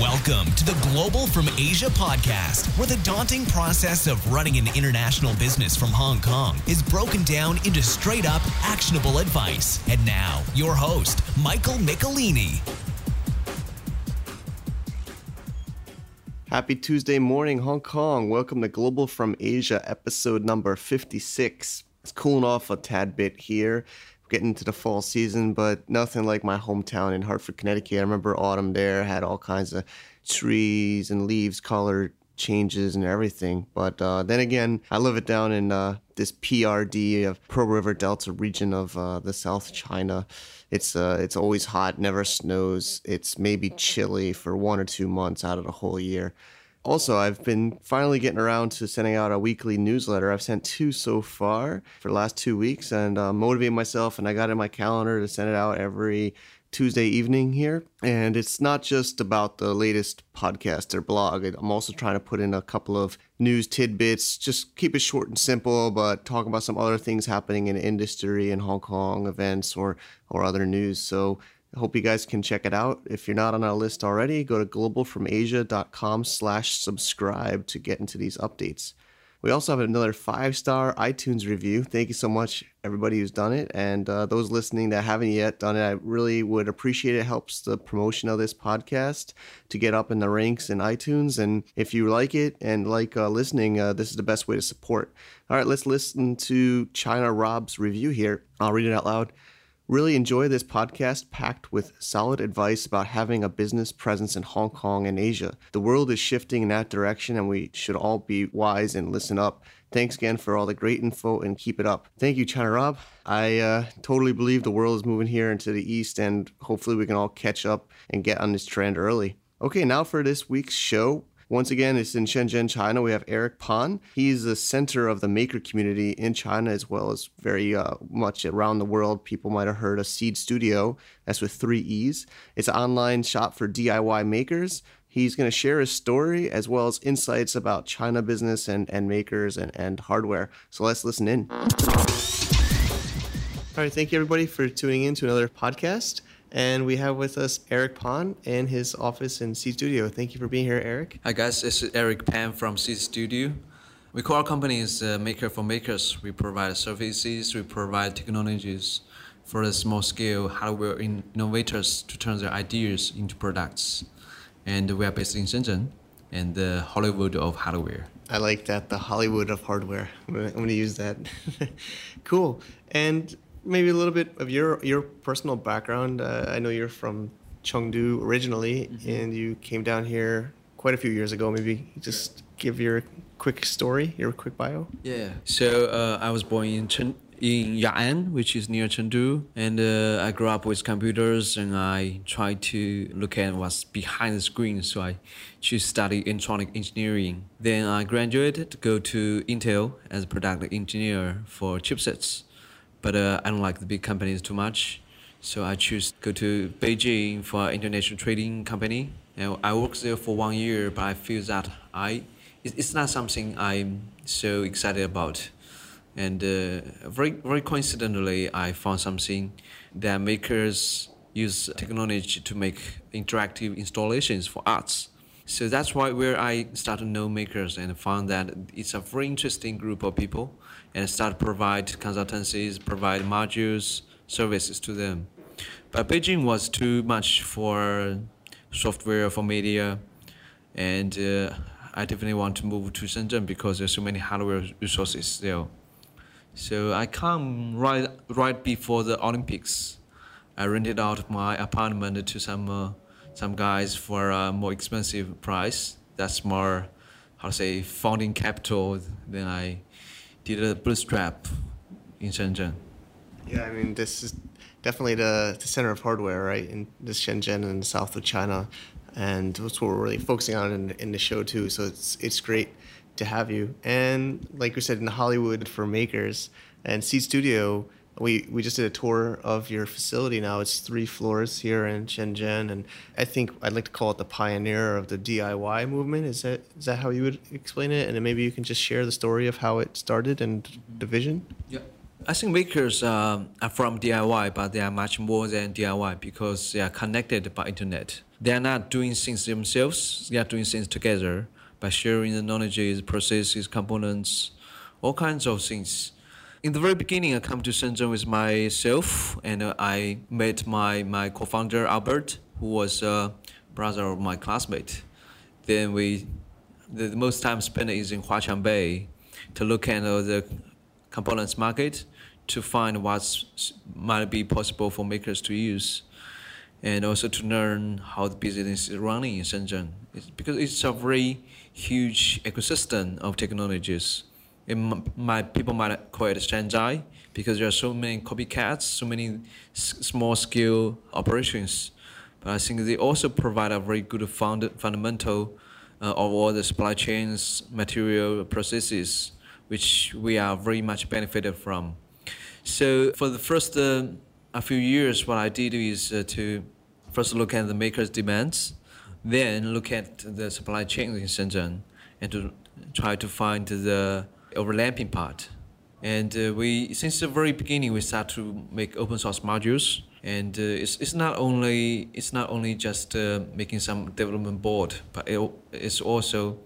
Welcome to the Global from Asia podcast, where the daunting process of running an international business from Hong Kong is broken down into straight-up, actionable advice. And now, your host, Michael Michelini. Happy Tuesday morning, Hong Kong. Welcome to Global from Asia, episode number 56. It's cooling off a tad bit here. Getting into the fall season, but nothing like my hometown in Hartford, Connecticut. I remember autumn there had all kinds of trees and leaves, color changes and everything. But then again, I live it down in this PRD of Pearl River Delta region of the South China. It's always hot, never snows. It's maybe chilly for 1 or 2 months out of the whole year. Also, I've been finally getting around to sending out a weekly newsletter. I've sent 2 so far for the last 2 weeks and motivated myself, and I got in my calendar to send it out every Tuesday evening here. And it's not just about the latest podcast or blog. I'm also trying to put in a couple of news tidbits, just keep it short and simple, but talk about some other things happening in the industry and Hong Kong events or other news. So I hope you guys can check it out. If you're not on our list already, go to globalfromasia.com/subscribe to get into these updates. We also have another 5-star iTunes review. Thank you so much, everybody who's done it. And those listening that haven't yet done it, I really would appreciate it. It helps the promotion of this podcast to get up in the ranks in iTunes. And if you like it and like listening, this is the best way to support. All right, let's listen to China Rob's review here. I'll read it out loud. Really enjoy this podcast packed with solid advice about having a business presence in Hong Kong and Asia. The world is shifting in that direction and we should all be wise and listen up. Thanks again for all the great info and keep it up. Thank you, China Rob. I totally believe the world is moving here into the East and hopefully we can all catch up and get on this trend early. Okay, now for this week's show. Once again, it's in Shenzhen, China. We have Eric Pan. He's the center of the maker community in China as well as very much around the world. People might have heard of Seed Studio. That's with 3 E's. It's an online shop for DIY makers. He's going to share his story as well as insights about China business and makers and hardware. So let's listen in. All right, thank you everybody for tuning in to another podcast. And we have with us Eric Pan in his office in Seed Studio. Thank you for being here, Eric. Hi guys, it's Eric Pan from Seed Studio. We call our company is Maker for Makers. We provide services, we provide technologies for the small-scale hardware innovators to turn their ideas into products. And we are based in Shenzhen and the Hollywood of hardware. I like that, the Hollywood of hardware. I'm going to use that. Cool. And maybe a little bit of your personal background. I know you're from Chengdu originally, and you came down here quite a few years ago. Maybe just give your quick story, your quick bio. Yeah. So I was born in Ya'an, which is near Chengdu, and I grew up with computers, and I tried to look at what's behind the screen. So I chose to study electronic engineering. Then I graduated to go to Intel as a product engineer for chipsets. But I don't like the big companies too much, so I choose to go to Beijing for an international trading company. And I worked there for 1 year, but I feel that it's not something I'm so excited about. And very coincidentally, I found something that makers use technology to make interactive installations for arts. So that's where I started to know makers and found that it's a very interesting group of people and started to provide consultancies, provide modules, services to them. But Beijing was too much for software, for media, and I definitely want to move to Shenzhen because there's so many hardware resources there. So I come right before the Olympics. I rented out my apartment to some guys for a more expensive price. That's more, founding capital. Then I did a bootstrap in Shenzhen. Yeah, I mean, this is definitely the center of hardware, right? In this Shenzhen in the south of China. And that's what we're really focusing on in the show too. So it's great to have you. And like we said, in Hollywood for makers and Seed Studio, we just did a tour of your facility now. It's 3 floors here in Shenzhen, and I think I'd like to call it the pioneer of the DIY movement. Is that how you would explain it? And then maybe you can just share the story of how it started and the vision. Yeah, I think makers are from DIY, but they are much more than DIY because they are connected by internet. They are not doing things themselves. They are doing things together by sharing the knowledge, processes, components, all kinds of things. In the very beginning, I come to Shenzhen with myself, and I met my co-founder Albert, who was a brother of my classmate. Then the most time spent is in Huaqiang Bay to look at the components market to find what might be possible for makers to use, and also to learn how the business is running in Shenzhen. Because it's a very huge ecosystem of technologies. People might call it Shanghai because there are so many copycats, so many small-scale operations. But I think they also provide a very good fundamental of all the supply chains, material processes, which we are very much benefited from. So for the first a few years, what I did is to first look at the makers' demands, then look at the supply chain in Shenzhen, and to try to find the overlapping part. And since the very beginning, we start to make open source modules. And it's not only just making some development board, but it's also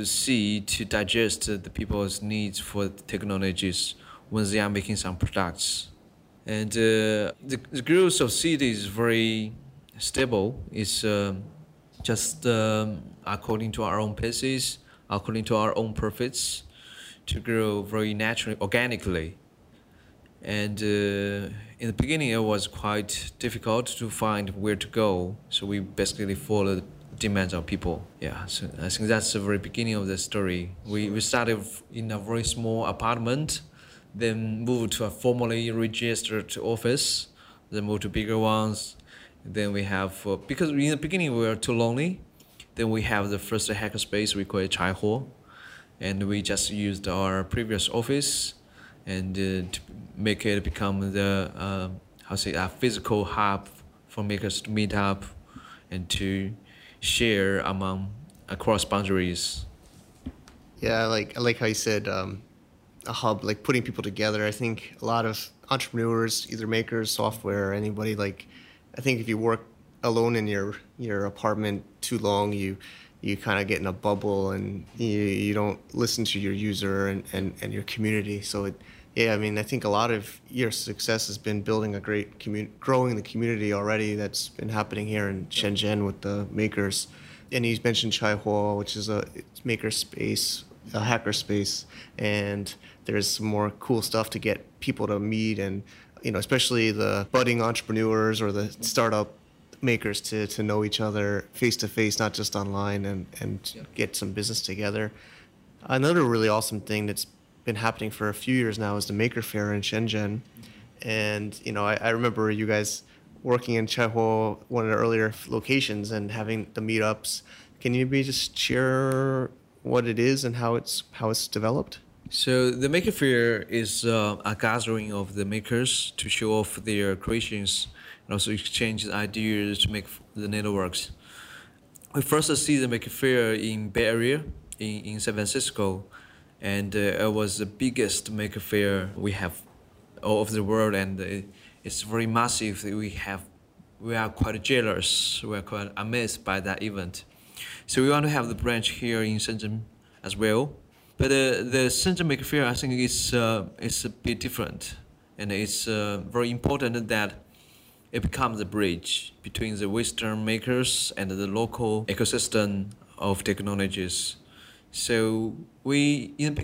to digest the people's needs for technologies when they are making some products. And the growth of Seed is very stable. It's just according to our own paces, according to our own profits, to grow very naturally, organically. And in the beginning, it was quite difficult to find where to go. So we basically followed the demands of people. Yeah, so I think that's the very beginning of the story. We started in a very small apartment, then moved to a formally registered office, then moved to bigger ones. Then we have, because in the beginning we were too lonely, then we have the first hackerspace, we call it Chaihuo. And we just used our previous office and to make it become the a physical hub for makers to meet up and to share across boundaries. Yeah, I like how you said a hub, like putting people together. I think a lot of entrepreneurs, either makers, software, or anybody, I think if you work alone in your apartment too long, you kind of get in a bubble and you don't listen to your user and your community. So I think a lot of your success has been building a great growing the community already that's been happening here in Shenzhen with the makers. And you mentioned Chaihuo, which is a maker space, a hacker space, and there's some more cool stuff to get people to meet, and especially the budding entrepreneurs or the startup makers to know each other face to face, not just online, and get some business together. Another really awesome thing that's been happening for a few years now is the Maker Faire in Shenzhen. And I remember you guys working in Chaihuo, one of the earlier locations, and having the meetups. Can you maybe just share what it is and how it's developed? So the Maker Faire is a gathering of the makers to show off their creations and also exchange ideas to make the networks. We first see the Maker Faire in Bay Area, in San Francisco, and it was the biggest Maker Faire we have all over the world, and it's very massive. We are quite jealous. We are quite amazed by that event. So we want to have the branch here in Shenzhen as well. But the Shenzhen Maker Faire, I think, is a bit different, and it's very important that it becomes a bridge between the Western makers and the local ecosystem of technologies. So since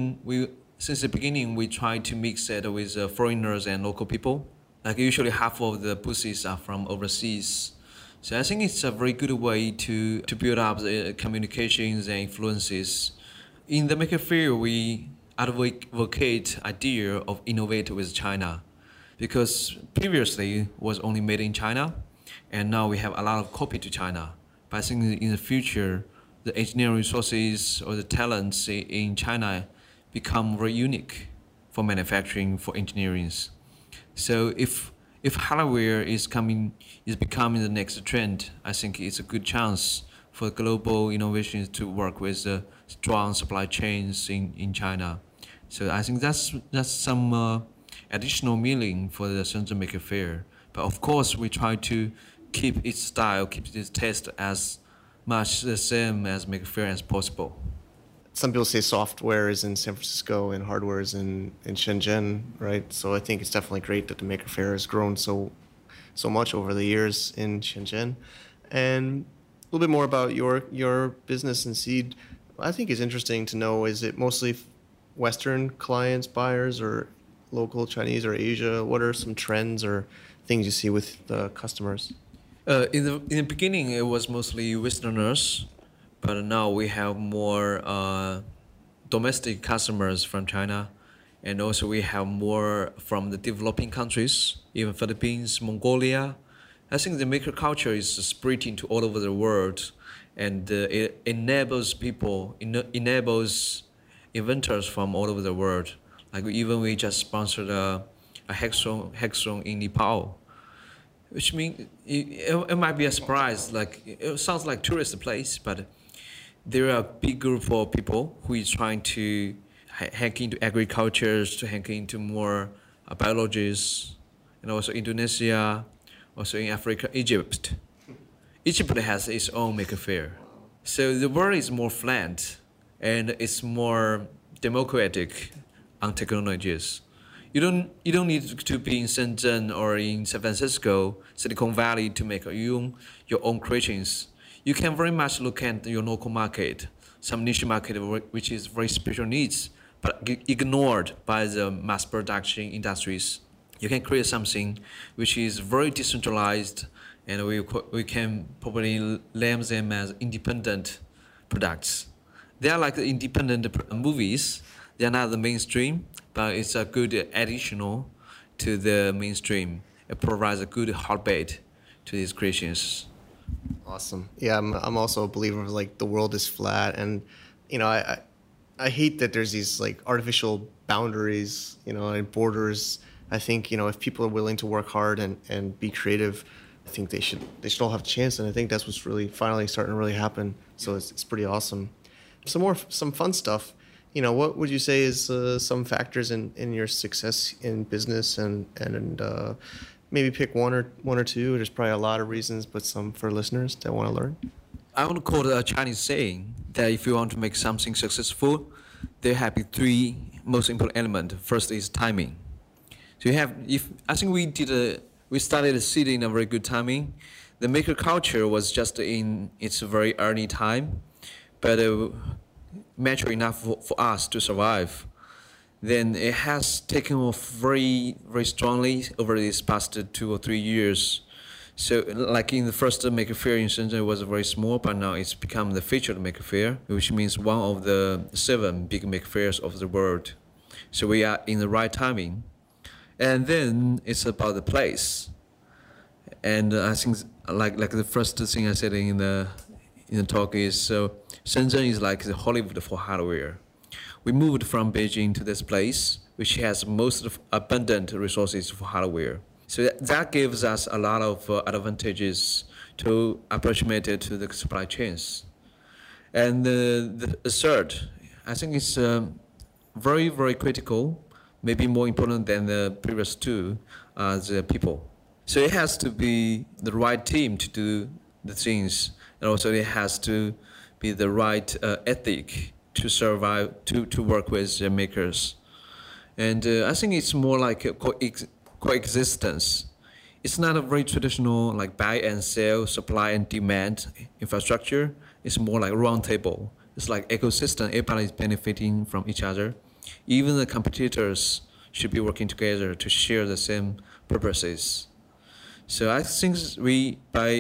the beginning, we try to mix it with foreigners and local people. Like usually half of the booths are from overseas. So I think it's a very good way to build up the communications and influences. In the Maker Faire, we advocate idea of innovate with China, because previously it was only made in China, and now we have a lot of copy to China. But I think in the future, the engineering resources or the talents in China become very unique for manufacturing, for engineering. So if hardware is becoming the next trend, I think it's a good chance for global innovations to work with strong supply chains in China. So I think that's some additional meaning for the Shenzhen Maker Faire. But of course, we try to keep its style, keep its taste as much the same as Maker Faire as possible. Some people say software is in San Francisco and hardware is in Shenzhen, right? So I think it's definitely great that the Maker Faire has grown so much over the years in Shenzhen. And a little bit more about your business and Seed. I think is interesting to know, is it mostly Western clients, buyers, or local Chinese or Asia? What are some trends or things you see with the customers? In the beginning, it was mostly Westerners, but now we have more domestic customers from China, and also we have more from the developing countries, even Philippines, Mongolia. I think the maker culture is spreading to all over the world, and it enables enables inventors from all over the world. Like even we just sponsored a hackathon in Nepal, which means it might be a surprise. Like it sounds like tourist place, but there are a big group of people who is trying to hack into agriculture, to hack into more biologies, and also Indonesia, also in Africa, Egypt. Egypt has its own Maker Faire. So the world is more flat and it's more democratic on technologies. You don't need to be in Shenzhen or in San Francisco, Silicon Valley to make your own creations. You can very much look at your local market, some niche market which is very special needs, but ignored by the mass production industries. You can create something which is very decentralized, and we can probably name them as independent products. They are like the independent movies. They are not the mainstream, but it's a good additional to the mainstream. It provides a good heartbeat to these creations. Awesome. Yeah, I'm also a believer of like the world is flat, and I hate that there's these like artificial boundaries, and borders. I think if people are willing to work hard and be creative, I think they should all have a chance, and I think that's what's really finally starting to really happen. So it's pretty awesome. Some fun stuff. What would you say is some factors in your success in business, and maybe pick one or two. There's probably a lot of reasons, but some for listeners that want to learn. I want to quote a Chinese saying that if you want to make something successful, there have been three most important elements. First is timing. So I think we started Seed in a very good timing. The maker culture was just in its very early time, but mature enough for us to survive. Then it has taken off very, very strongly over these past 2 or 3 years. So like in the first Maker Faire in Shenzhen, it was very small, but now it's become the featured Maker Faire, which means one of the 7 big Maker Fairs of the world. So we are in the right timing. And then it's about the place. And I think like the first thing I said in the talk is, so Shenzhen is like the Hollywood for hardware. We moved from Beijing to this place, which has most abundant resources for hardware. So that gives us a lot of advantages to approximate it to the supply chains. And the third, I think it's very, very critical, maybe more important than the previous two, the people. So it has to be the right team to do the things, and also it has to be the right ethic to survive, to work with the makers. And I think it's more like a coexistence. It's not a very traditional like buy and sell, supply and demand infrastructure. It's more like round table. It's like ecosystem, everybody is benefiting from each other. Even the competitors should be working together to share the same purposes. So I think with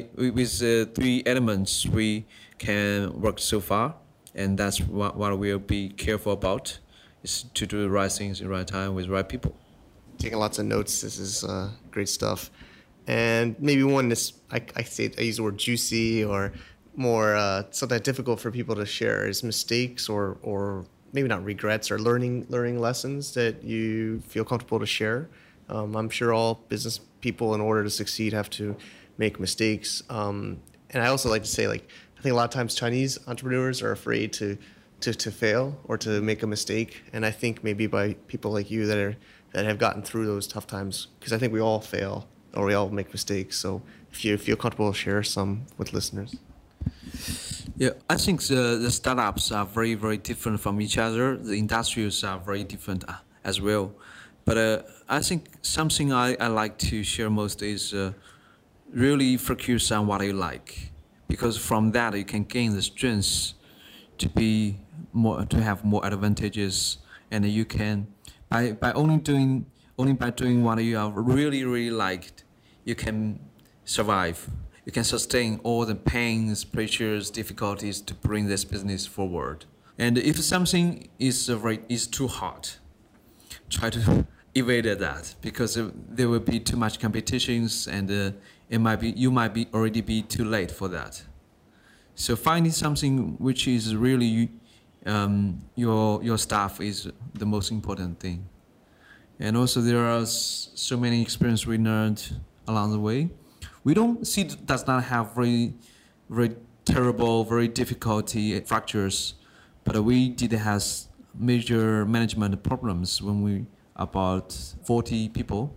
the 3 elements, we can work so far. And that's what we'll be careful about, is to do the right things in the right time with the right people. Taking lots of notes. This is great stuff. And maybe one is, I use the word juicy or more something difficult for people to share is mistakes or maybe not regrets or learning lessons that you feel comfortable to share. I'm sure all business people, in order to succeed, have to make mistakes. And I also like to say, I think a lot of times Chinese entrepreneurs are afraid to fail or to make a mistake, and I think maybe by people like you that have gotten through those tough times, because I think we all fail or we all make mistakes. So if you feel comfortable, share some with listeners. Yeah, I think the startups are very, very different from each other. The industries are very different as well. But I think something I like to share most is really focus on what you like, because from that you can gain the strength to have more advantages, and you can by doing what you are really, really liked, you can survive. You can sustain all the pains, pressures, difficulties to bring this business forward. And if something is too hard, try to evade that, because there will be too much competitions, and you might be already be too late for that. So finding something which is really your staff is the most important thing. And also there are so many experiences we learned along the way. We does not have very, very terrible, very difficulty fractures, but we did have major management problems when we about 40 people.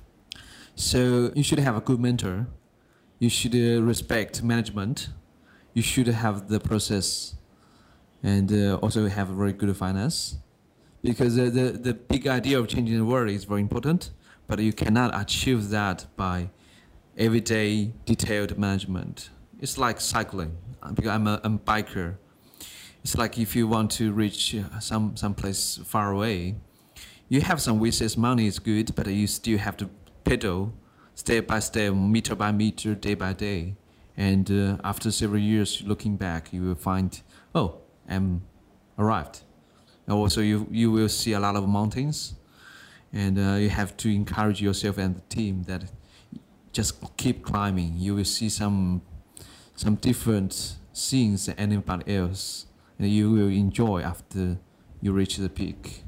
So you should have a good mentor. You should respect management. You should have the process, and also have a very good finance, because the big idea of changing the world is very important, but you cannot achieve that by everyday detailed management. It's like cycling, because I'm a biker. It's like if you want to reach some place far away, you have some wishes, money is good, but you still have to pedal step by step, meter by meter, day by day. And after several years looking back, you will find, oh, I'm arrived. And also you will see a lot of mountains, and you have to encourage yourself and the team that just keep climbing. You will see some different scenes than anybody else, and you will enjoy after you reach the peak.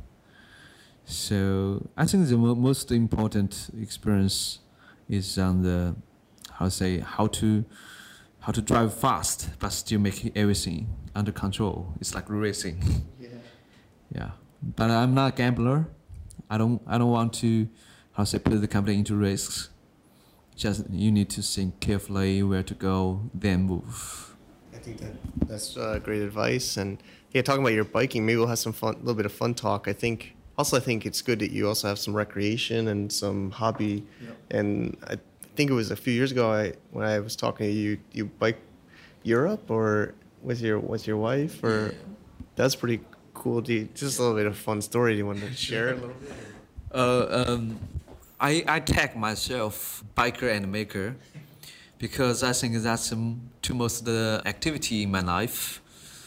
So I think the most important experience is on the how to drive fast but still make everything under control. It's like racing. Yeah. But I'm not a gambler. I don't want to put the company into risks. Just you need to think carefully where to go, then move. I think that's great advice. And yeah, talking about your biking, maybe we'll have a little bit of fun talk. I think it's good that you also have some recreation and some hobby. Yep. And I think it was a few years ago when I was talking to you, you bike Europe or with your wife, or yeah. That's pretty cool. Just a little bit of fun story. Do you want to share a little bit? I tag myself biker and maker, because I think that's two most of the activity in my life.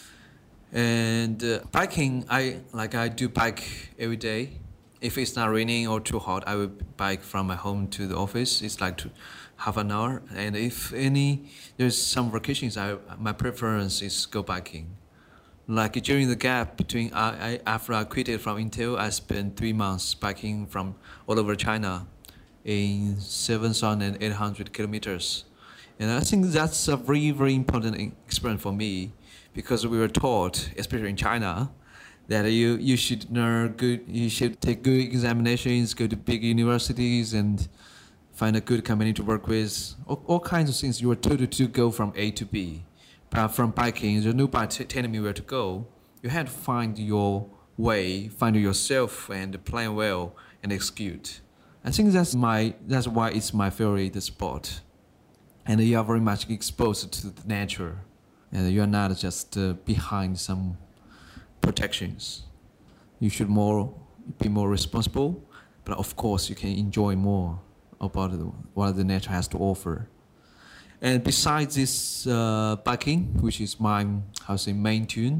And biking, I do bike every day. If it's not raining or too hot, I will bike from my home to the office. It's like half an hour. And if there's some vacations, my preference is go biking. Like during the gap between after I quitted from Intel, I spent 3 months biking from all over China in 7,800 kilometers. And I think that's a very, very important experience for me, because we were taught, especially in China, that you should learn good, you should take good examinations, go to big universities, and find a good company to work with. All kinds of things. You were told to go from A to B. But from biking, there's nobody telling me where to go. You have to find your way, find yourself, and plan well and execute. I think that's why it's my favorite sport. And you are very much exposed to the nature, and you are not just behind some protections. You should be more responsible, but of course you can enjoy more about what the nature has to offer. And besides this biking, which is my main tune,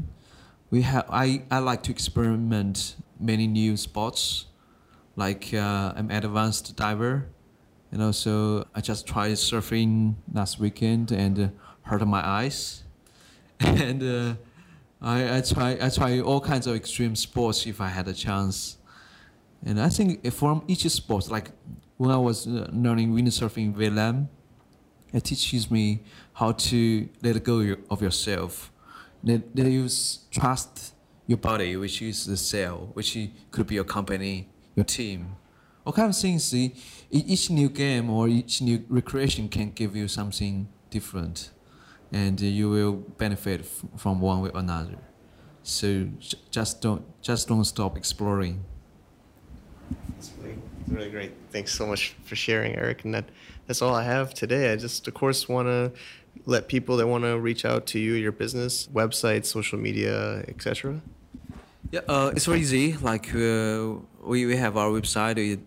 I like to experiment many new sports. Like I'm an advanced diver, and also I just tried surfing last weekend and hurt my eyes. And I try all kinds of extreme sports if I had a chance. And I think from each sport, like when I was learning windsurfing in Vietnam, it teaches me how to let go of yourself. That you trust your body, which is the cell, which could be your company, your team, What kind of things? Each new game or each new recreation can give you something different, and you will benefit from one way or another. So just don't stop exploring. It's really great. Thanks so much for sharing, Eric. And that's all I have today. I just, of course, want to let people that want to reach out to you, your business, website, social media, etc. Yeah, it's very easy. Like we have our website,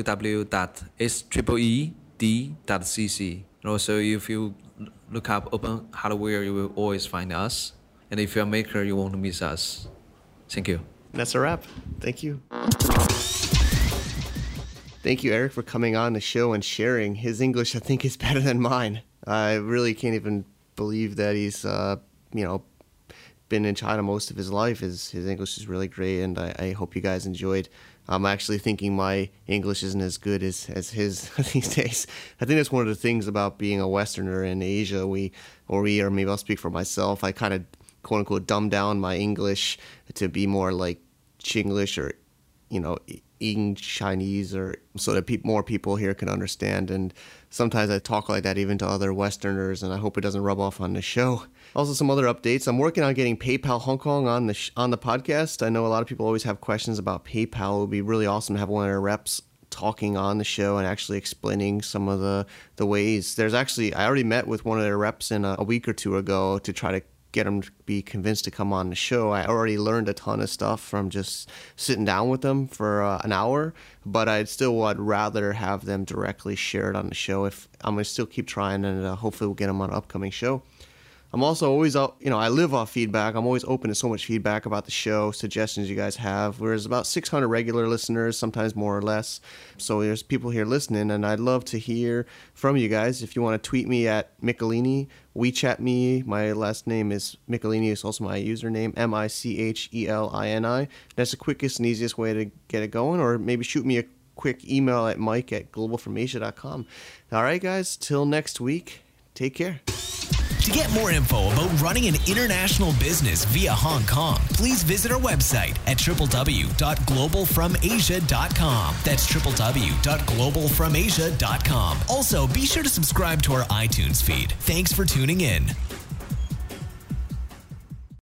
www.streed.cc. And also, if you look up Open Hardware, you will always find us. And if you're a maker, you won't miss us. Thank you. And that's a wrap. Thank you. Thank you, Eric, for coming on the show and sharing. His English, I think, is better than mine. I really can't even believe that he's, been in China most of his life. His English is really great, and I hope you guys enjoyed. I'm actually thinking my English isn't as good as his these days. I think that's one of the things about being a Westerner in Asia. Or maybe I'll speak for myself, I kind of, quote unquote, dumb down my English to be more like Chinglish or, Ing Chinese, or so that more people here can understand. And sometimes I talk like that even to other Westerners, and I hope it doesn't rub off on the show. Also, some other updates. I'm working on getting PayPal Hong Kong on the podcast. I know a lot of people always have questions about PayPal. It would be really awesome to have one of their reps talking on the show and actually explaining some of the ways. I already met with one of their reps in a week or two ago to try to get them to be convinced to come on the show. I already learned a ton of stuff from just sitting down with them for an hour, but I'd rather have them directly share it on the show. If I'm going to still keep trying, and hopefully we'll get them on an upcoming show. I'm also always, I live off feedback. I'm always open to so much feedback about the show, suggestions you guys have. There's about 600 regular listeners, sometimes more or less. So there's people here listening, and I'd love to hear from you guys. If you want to tweet me at Michelini, WeChat me. My last name is Michelini. It's also my username, Michelini. That's the quickest and easiest way to get it going. Or maybe shoot me a quick email at mike@globalfromasia.com. All right, guys, till next week, take care. To get more info about running an international business via Hong Kong, please visit our website at www.globalfromasia.com. That's www.globalfromasia.com. Also, be sure to subscribe to our iTunes feed. Thanks for tuning in.